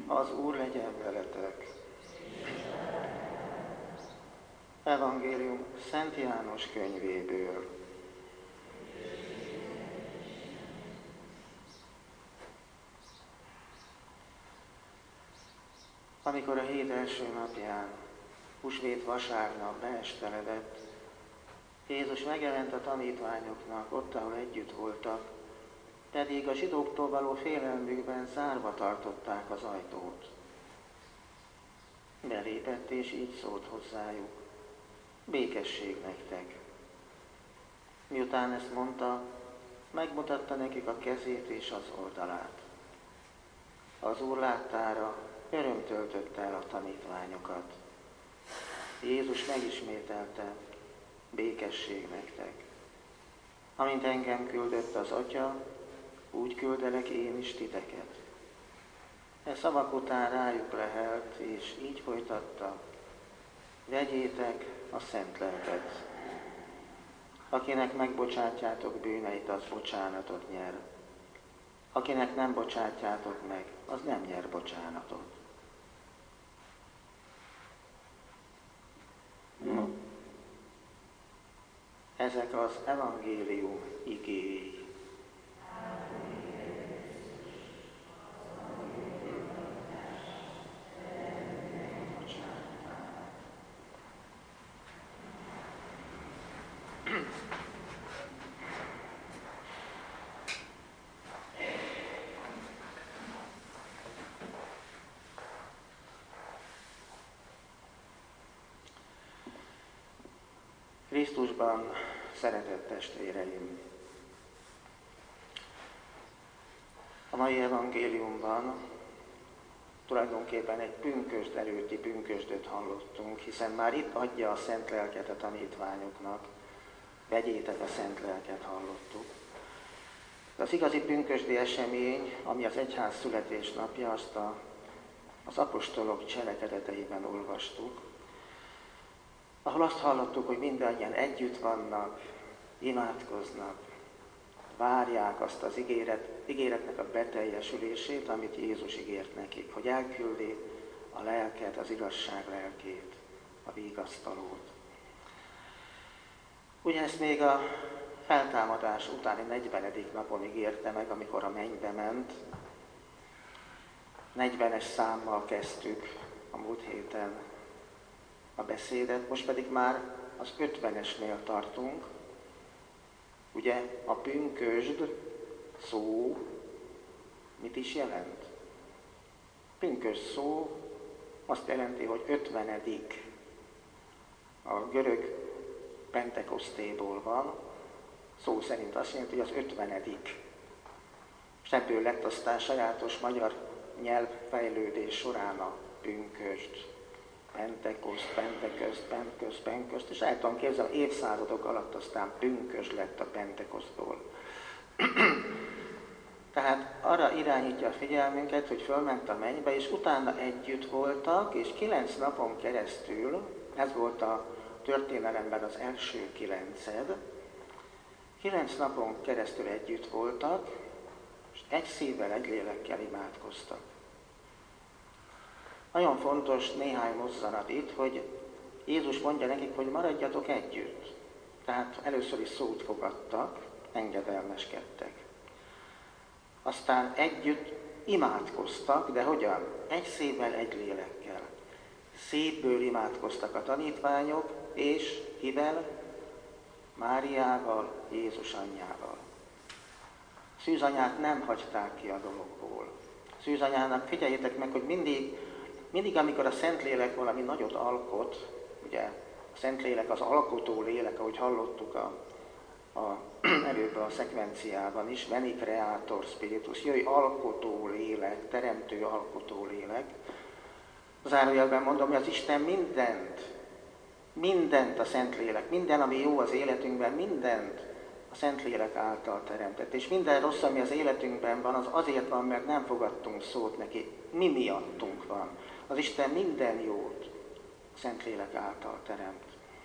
Az Úr legyen veletek. Evangélium Szent János könyvéből. Amikor a hét első napján, húsvét vasárnap beesteledett, Jézus megjelent a tanítványoknak ott, ahol együtt voltak, pedig a zsidóktól való félelmükben zárva tartották az ajtót. Belépett és így szólt hozzájuk: békesség nektek. Miután ezt mondta, megmutatta nekik a kezét és az oldalát. Az Úr láttára öröm töltötte el a tanítványokat. Jézus megismételte: békesség nektek. Amint engem küldött az Atya, úgy küldelek én is titeket. E szavak után rájuk lehelt, és így folytatta: vegyétek a szent lelket. Akinek megbocsátjátok bűneit, az bocsánatot nyer. Akinek nem bocsátjátok meg, az nem nyer bocsánatot. Ezek az evangélium igéi. Krisztusban, szeretett testvéreim! A mai evangéliumban tulajdonképpen egy pünkösd előtti pünkösdöt hallottunk, hiszen már itt adja a szent lelket a tanítványoknak. Vegyétek a szent lelket, hallottuk. Az igazi pünkösdi esemény, ami az egyház születésnapja, azt az apostolok cselekedeteiben olvastuk, ahol azt hallottuk, hogy mindannyian együtt vannak, imádkoznak, várják azt az ígéretnek a beteljesülését, amit Jézus ígért nekik, hogy elküldi a lelket, az igazság lelkét, a vigasztalót. Ugye ezt még a feltámadás utáni 40. napon ígérte meg, amikor a mennybe ment. 40-es számmal kezdtük a múlt héten a beszédet, most pedig már az 50-esnél tartunk. Ugye a pünkösd szó mit is jelent? Pünkösd szó azt jelenti, hogy 50. A görög Pentekosztéból van, szó szerint azt jelenti, hogy az 50. És ebből lett aztán sajátos magyar nyelvfejlődés során a pünkösd, Penteköszt, és el tudom képzelni, évszázadok alatt aztán pünkösd lett a Pentekosztból. Tehát arra irányítja a figyelmünket, hogy fölment a mennybe, és utána együtt voltak, és 9 napon keresztül, ez volt a történelemben az első 9, 9 napon keresztül együtt voltak, és egy szívvel, egy lélekkel imádkoztak. Nagyon fontos néhány mozzanat itt, hogy Jézus mondja nekik, hogy maradjatok együtt. Tehát először is szót fogadtak, engedelmeskedtek. Aztán együtt imádkoztak, de hogyan? Egy szívvel, egy lélekkel. Szívből imádkoztak a tanítványok, és kivel? Máriával, Jézus anyjával. Szűzanyát nem hagyták ki a dologból. Szűzanyának, figyeljétek meg, hogy mindig, amikor a Szentlélek valami nagyot alkot, ugye a Szentlélek az alkotó lélek, ahogy hallottuk előbb a szekvenciában is, veni creator spiritus, jöjj alkotó lélek, teremtő alkotó lélek. Zárójelben mondom, hogy az Isten mindent a Szentlélek, minden, ami jó az életünkben, mindent a Szentlélek által teremtett. És minden rossz, ami az életünkben van, az azért van, mert nem fogadtunk szót neki. Mi miattunk van. Az Isten minden jót a Szentlélek által teremt.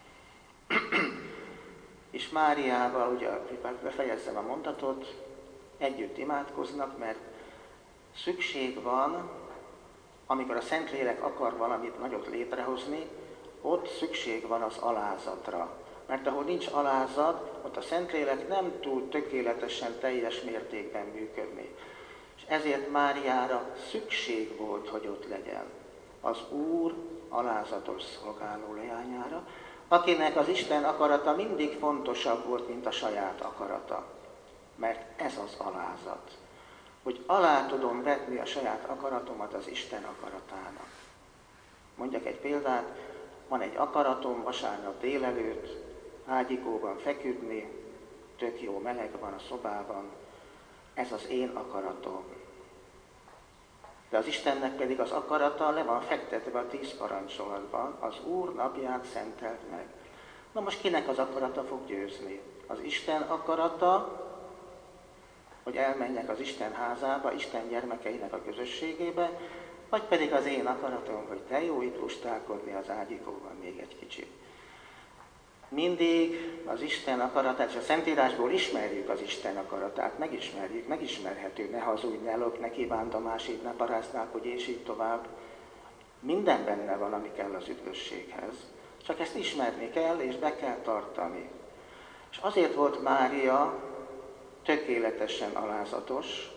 És Máriával, ugye befejezzem a mondatot, együtt imádkoznak, mert szükség van amikor a Szentlélek akar valamit nagyot létrehozni, ott szükség van az alázatra. Mert ahol nincs alázat, ott a Szentlélek nem tud tökéletesen, teljes mértékben működni. És ezért Máriára szükség volt, hogy ott legyen. Az Úr alázatos szolgáló leányára, akinek az Isten akarata mindig fontosabb volt, mint a saját akarata. Mert ez az alázat, hogy alá tudom vetni a saját akaratomat az Isten akaratának. Mondjak egy példát, van egy akaratom vasárnap délelőtt, ágyikóban feküdni, tök jó meleg van a szobában, ez az én akaratom. De az Istennek pedig az akarata le van fektetve a 10 parancsolatban, az Úr napját szenteld meg. Na most kinek az akarata fog győzni? Az Isten akarata, hogy elmenjek az Isten házába, Isten gyermekeinek a közösségébe, vagy pedig az én akaratom, hogy de jó itt lustálkodni az ágyikóban még egy kicsit. Mindig az Isten akaratát, és a Szentírásból ismerjük az Isten akaratát, megismerhető, ne hazudj, ne lopj, ne kívánd a másik, ne paráználkodj, és így tovább. Minden benne van, ami kell az üdvösséghez. Csak ezt ismerni kell, és be kell tartani. És azért volt Mária tökéletesen alázatos,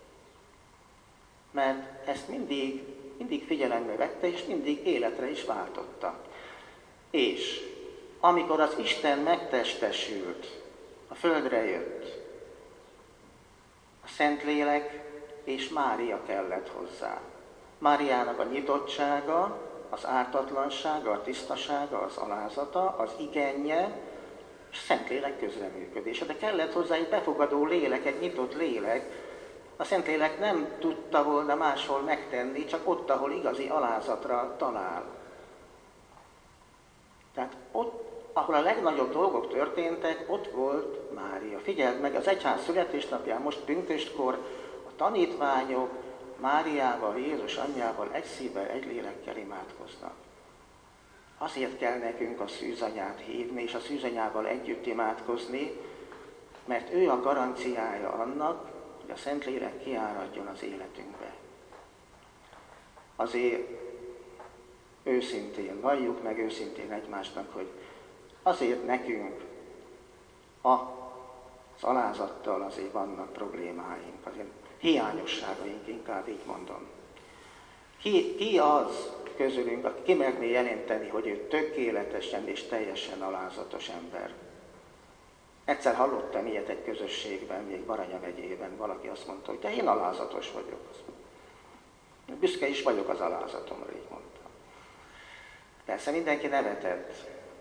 mert ezt mindig figyelembe vette, és mindig életre is váltotta. És amikor az Isten megtestesült, a földre jött, a Szentlélek és Mária kellett hozzá. Máriának a nyitottsága, az ártatlansága, a tisztasága, az alázata, az igenje, és a Szentlélek közreműködése. De kellett hozzá egy befogadó lélek, egy nyitott lélek. A Szentlélek nem tudta volna máshol megtenni, csak ott, ahol igazi alázatra talál. Tehát ott, ahol a legnagyobb dolgok történtek, ott volt Mária. Figyeld meg, az egyház születésnapján, most pünköstkor a tanítványok Máriával, Jézus anyjával egy szívvel, egy lélekkel imádkoznak. Azért kell nekünk a szűzanyát hívni, és a szűzanyával együtt imádkozni, mert ő a garanciája annak, hogy a Szentlélek kiáradjon az életünkbe. Azért őszintén valljuk meg őszintén egymásnak, hogy azért nekünk az alázattal azért vannak problémáink, azért hiányosságaink, inkább így mondom. Ki az közülünk, aki kimerné jelenteni, hogy ő tökéletesen és teljesen alázatos ember? Egyszer hallottam ilyet egy közösségben, még Baranya megyében, valaki azt mondta, hogy de én alázatos vagyok. Büszke is vagyok az alázatomra, így mondta. Persze mindenki nevetett,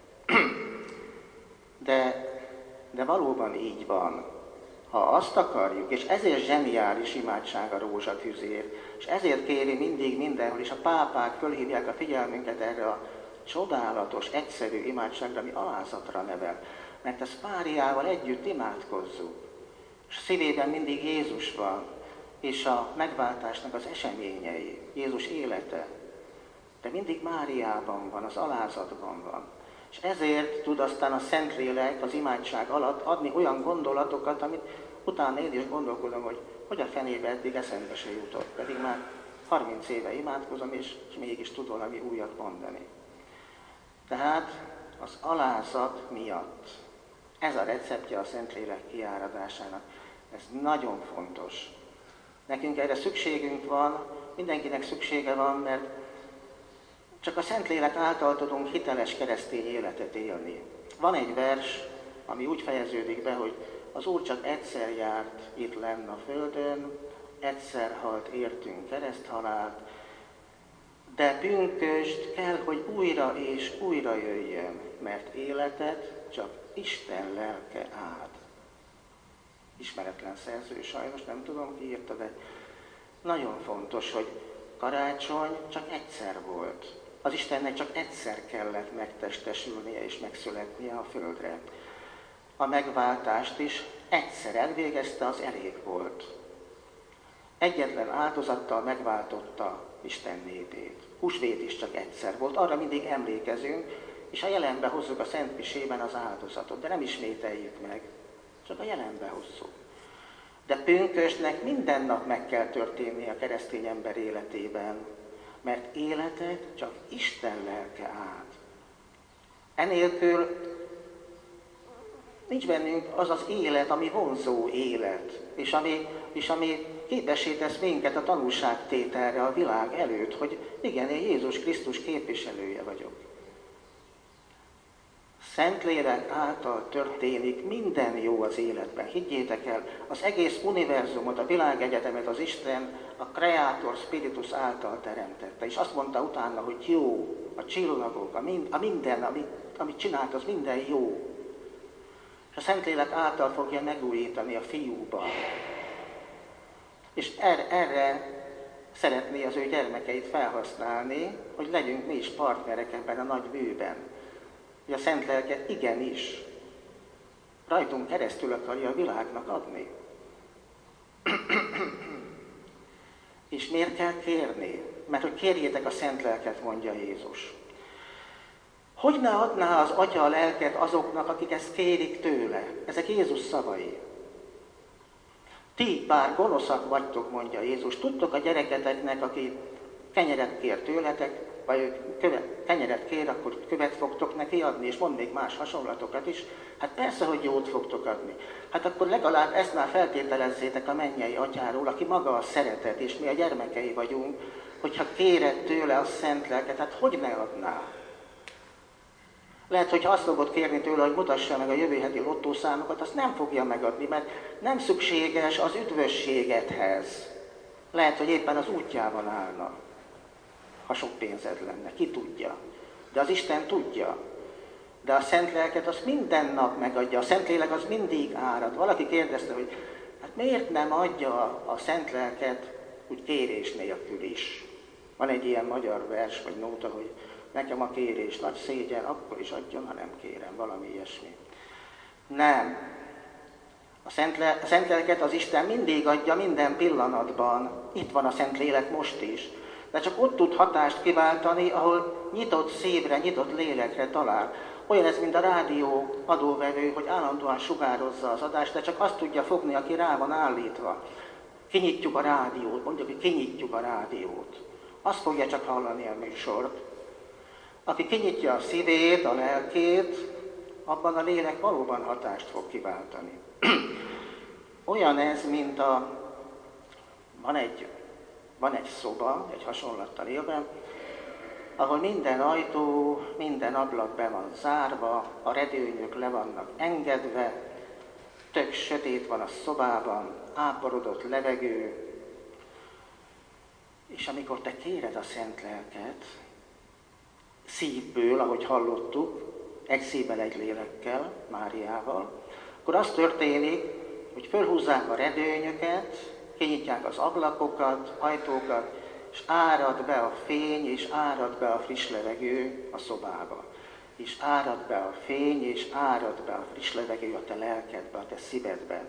de valóban így van. Ha azt akarjuk, és ezért zseniális imádság a rózsatűzér, és ezért kéri mindig mindenhol, és a pápák fölhívják a figyelmünket erre a csodálatos, egyszerű imádságra, ami alázatra nevel. Mert ezt Máriával együtt imádkozzuk. És szívében mindig Jézus van, és a megváltásnak az eseményei, Jézus élete. De mindig Máriában van, az alázatban van. És ezért tud aztán a Szentlélek az imádság alatt adni olyan gondolatokat, amit utána én is gondolkodom, hogy a fenébe eddig eszembe se jutott. Pedig már 30 éve imádkozom, és mégis tud valami újat mondani. Tehát az alázat miatt ez a receptje a Szentlélek kiáradásának. Ez nagyon fontos. Nekünk erre szükségünk van, mindenkinek szüksége van, mert csak a Szentlélek által tudunk hiteles keresztény életet élni. Van egy vers, ami úgy fejeződik be, hogy az Úr csak egyszer járt itt lenn a földön, egyszer halt értünk kereszthalált, de pünkösd kell, hogy újra és újra jöjjön, mert életet csak Isten lelke áld. Ismeretlen szerző, sajnos nem tudom, ki írta, de nagyon fontos, hogy karácsony csak egyszer volt. Az Istennek csak egyszer kellett megtestesülnie és megszületnie a földre. A megváltást is egyszer elvégezte, az elég volt. Egyetlen áldozattal megváltotta Isten népét. Húsvét is csak egyszer volt, arra mindig emlékezünk, és a jelenbe hozzuk a Szent Misében az áldozatot, de nem ismételjük meg, csak a jelenbe hozzuk. De pünkösdnek minden nap meg kell történnie a keresztény ember életében. Mert életet csak Isten lelke át. Enélkül nincs bennünk az az élet, ami vonzó élet, és ami képessé tesz minket a tanúságtételre a világ előtt, hogy igen, én Jézus Krisztus képviselője vagyok. Szentlélek által történik minden jó az életben. Higgyétek el, az egész univerzumot, a világegyetemet az Isten, a Creator Spiritus által teremtette. És azt mondta utána, hogy jó, a csillagok, a minden, amit csinált, az minden jó. És a Szentlélek által fogja megújítani a fiúban. És erre szeretné az ő gyermekeit felhasználni, hogy legyünk mi is partnerek ebben a nagy műben. Hogy a Szent Lelket igenis rajtunk keresztül akarja a világnak adni. És miért kell kérni? Mert hogy kérjétek a Szent Lelket, mondja Jézus. Hogy ne adná az Atya a lelket azoknak, akik ezt kérik tőle? Ezek Jézus szavai. Ti bár gonoszak vagytok, mondja Jézus, tudtok a gyereketeknek, aki kenyeret kér tőletek, vagy kenyeret kér, akkor követ fogtok neki adni, és mond még más hasonlatokat is. Hát persze, hogy jót fogtok adni. Hát akkor legalább ezt már feltételezzétek a mennyei Atyáról, aki maga a szeretet, és mi a gyermekei vagyunk, hogyha kéred tőle a Szent Lelket, hát hogy ne adná? Lehet, hogy azt fogod kérni tőle, hogy mutassa meg a jövő heti lottószámokat, azt nem fogja megadni, mert nem szükséges az üdvösségedhez. Lehet, hogy éppen az útjában állna, ha sok pénzed lenne, ki tudja. De az Isten tudja. De a Szent Lelket azt minden nap megadja, a Szentlélek az mindig árad. Valaki kérdezte, hogy hát miért nem adja a Szent Lelket úgy kérés nélkül is? Van egy ilyen magyar vers vagy nóta, hogy nekem a kérés nagy szégyen, akkor is adjon, ha nem kérem, valami ilyesmi. Nem. A Szent Lelket az Isten mindig adja, minden pillanatban. Itt van a Szentlélek most is. De csak ott tud hatást kiváltani, ahol nyitott szívre, nyitott lélekre talál. Olyan ez, mint a rádió adóvevő, hogy állandóan sugározza az adást, de csak azt tudja fogni, aki rá van állítva. Kinyitjuk a rádiót, mondjuk, hogy kinyitjuk a rádiót. Azt fogja csak hallani a műsort. Aki kinyitja a szívét, a lelkét, abban a lélek valóban hatást fog kiváltani. Olyan ez, mint van egy szoba, egy hasonlattal élve, ahol minden ajtó, minden ablak be van zárva, a redőnyök le vannak engedve, tök sötét van a szobában, áporodott levegő, és amikor te kéred a Szent Lelket, szívből, ahogy hallottuk, egy szívvel, egy lélekkel, Máriával, akkor az történik, hogy fölhúzzák a redőnyöket, kinyitják az ablakokat, ajtókat, és árad be a fény, és árad be a friss levegő a szobába. És árad be a fény, és árad be a friss levegő a te lelkedbe, a te szívedbe.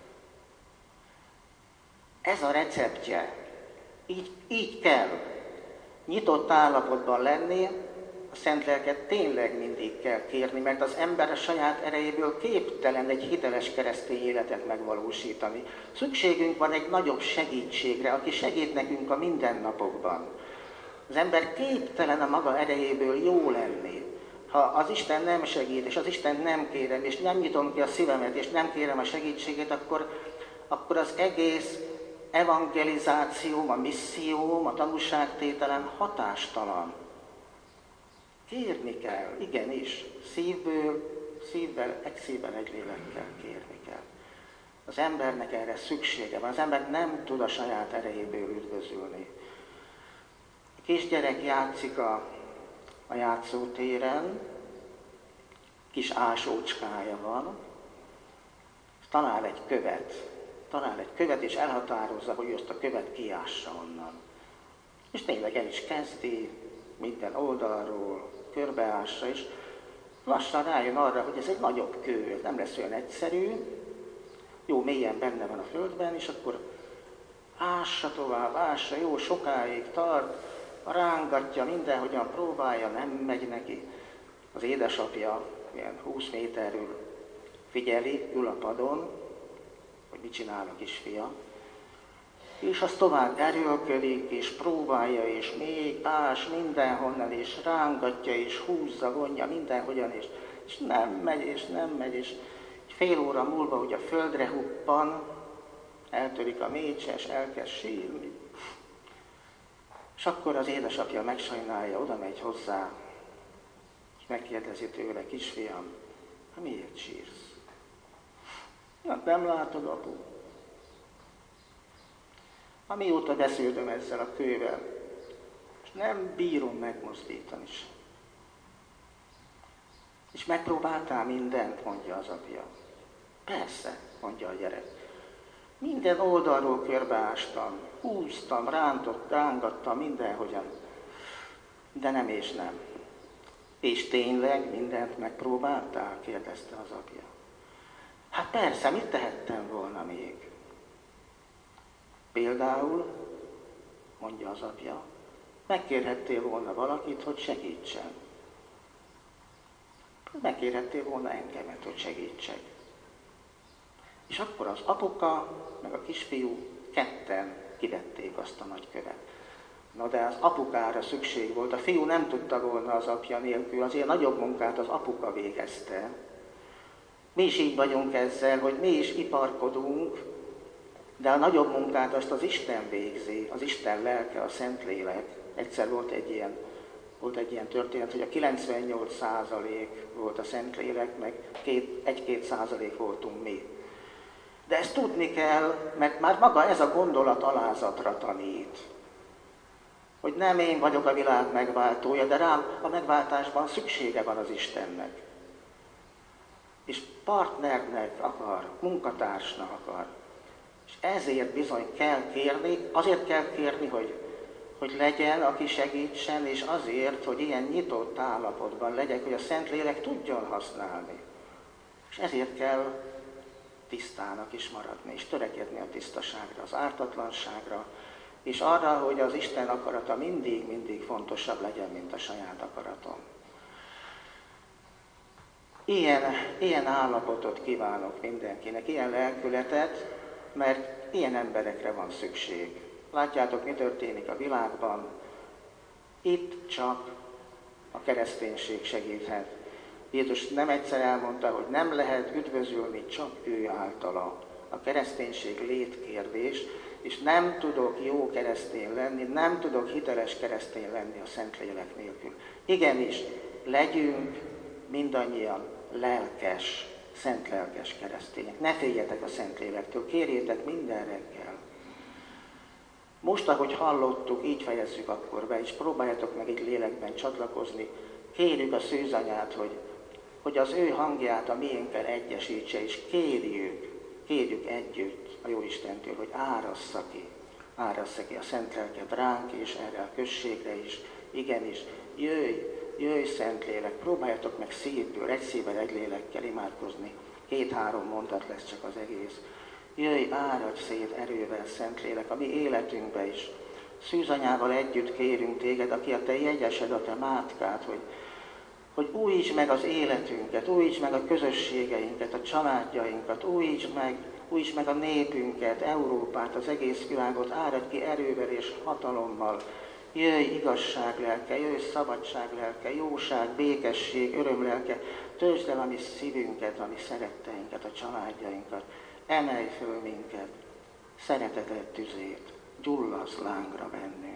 Ez a receptje. Így kell nyitott állapotban lenni, a Szent Lelket tényleg mindig kell kérni, mert az ember a saját erejéből képtelen egy hiteles keresztény életet megvalósítani. Szükségünk van egy nagyobb segítségre, aki segít nekünk a mindennapokban. Az ember képtelen a maga erejéből jó lenni. Ha az Isten nem segít, és az Isten nem kérem, és nem nyitom ki a szívemet, és nem kérem a segítségét, akkor az egész evangelizációm, a misszióm, a tanúságtételem hatástalan. Kérni kell, igenis, szívvel, egy lélekkel kérni kell. Az embernek erre szüksége van, az ember nem tud a saját erejéből üdvözülni. A kisgyerek játszik a játszótéren, kis ásócskája van, talál egy követ, és elhatározza, hogy azt a követ kiássa onnan. És tényleg el is kezdi, minden oldalról, körbeássa, és lassan rájön arra, hogy ez egy nagyobb kő, ez nem lesz olyan egyszerű, jó mélyen benne van a földben, és akkor ássa tovább, ássa, jó sokáig tart, rángatja, mindenhogyan próbálja, nem megy neki. Az édesapja ilyen 20 méterről figyeli, ül a padon, hogy mit csinál a kisfia, És az tovább erőlködik, és próbálja, és még ás mindenhonnan, és rángatja, és húzza, vonja mindenhogyan, és nem megy, és nem megy, és fél óra múlva ugye a földre huppan, eltörik a mécses, elkezd sírni. És akkor az édesapja megsajnálja, oda megy hozzá, és megkérdezi tőle, kisfiam, miért sírsz? Hát nem látod, apu. Amióta beszéltem ezzel a kővel, és nem bírom megmozdítani sem. És megpróbáltál mindent, mondja az apja. Persze, mondja a gyerek. Minden oldalról körbeástam, húztam, rángattam mindenhogyan, de nem és nem. És tényleg mindent megpróbáltál? Kérdezte az apja. Hát persze, mit tehettem volna még? Például, mondja az apja, megkérhettél volna valakit, hogy segítsen. Megkérhettél volna engemet, hogy segítsek. És akkor az apuka, meg a kisfiú ketten kivették azt a nagy követ. Na de az apukára szükség volt, a fiú nem tudta volna az apja nélkül, azért nagyobb munkát az apuka végezte. Mi is így vagyunk ezzel, hogy mi is iparkodunk, de a nagyobb munkát azt az Isten végzi, az Isten lelke, a Szentlélek. Egyszer volt egy ilyen történet, hogy a 98% volt a Szentlélek, meg 1-2% voltunk mi. De ezt tudni kell, mert már maga ez a gondolat alázatra tanít. Hogy nem én vagyok a világ megváltója, de rám a megváltásban szüksége van az Istennek. És partnernek akar, munkatársnak akar. És ezért bizony kell kérni, azért kell kérni, hogy legyen, aki segítsen, és azért, hogy ilyen nyitott állapotban legyek, hogy a Szentlélek tudjon használni. És ezért kell tisztának is maradni, és törekedni a tisztaságra, az ártatlanságra, és arra, hogy az Isten akarata mindig fontosabb legyen, mint a saját akaratom. Ilyen állapotot kívánok mindenkinek, ilyen lelkületet, mert ilyen emberekre van szükség. Látjátok, mi történik a világban? Itt csak a kereszténység segíthet. Jézus nem egyszer elmondta, hogy nem lehet üdvözülni csak ő általa. A kereszténység létkérdés, és nem tudok jó keresztény lenni, nem tudok hiteles keresztény lenni a Szentlélek nélkül. Igenis, legyünk mindannyian lelkes, szentlelkes keresztények. Ne féljetek a Szentlélektől, kérjétek minden reggel. Most, ahogy hallottuk, így fejezzük akkor be, és próbáljátok meg így lélekben csatlakozni. Kérjük a Szűzanyát, hogy az ő hangját a miénkkel egyesítse, és kérjük együtt a Jóistentől, hogy árassza ki a szent lelket ránk, és erre a községre is. Igenis, jöjj Szentlélek, próbáljatok meg szívből, egy szívvel, egy lélekkel imádkozni. 2-3 mondat lesz csak az egész. Jöjj, áradj szét erővel, Szentlélek, a mi életünkbe is. Szűzanyával együtt kérünk téged, aki a te jegyesed, a te mátkád, hogy újítsd meg az életünket, újítsd meg a közösségeinket, a családjainkat, újítsd meg a népünket, Európát, az egész világot, áradj ki erővel és hatalommal. Jöjj igazság lelke, jöjj szabadság lelke, jóság, békesség, öröm lelke, töltsd el a mi szívünket, a mi szeretteinket, a családjainkat, emelj föl minket, szereteted tüzét, gyullasz lángra bennünk.